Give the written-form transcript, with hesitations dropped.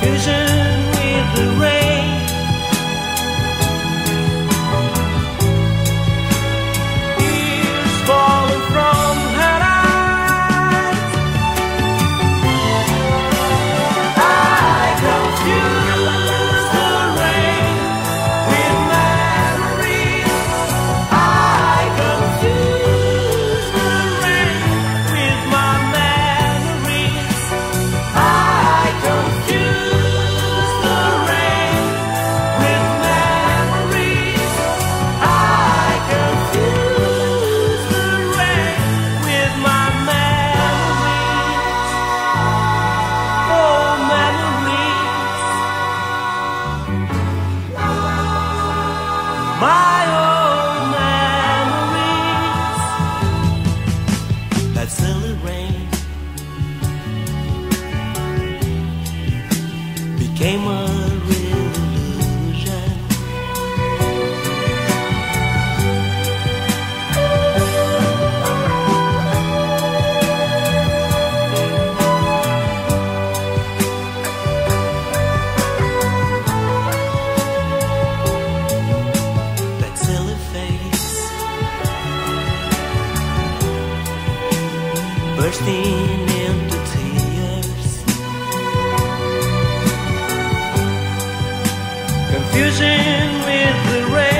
confusion with the rain. Tears falling from her eyes. I confuse the rain with memories. I confuse the rain with my memories. I confuse the rain with memories. I confuse the rain with my memories. Oh, memories. My own memories. That silly rain became a real illusion. That silly face bursting into tears. Confusion with the rain.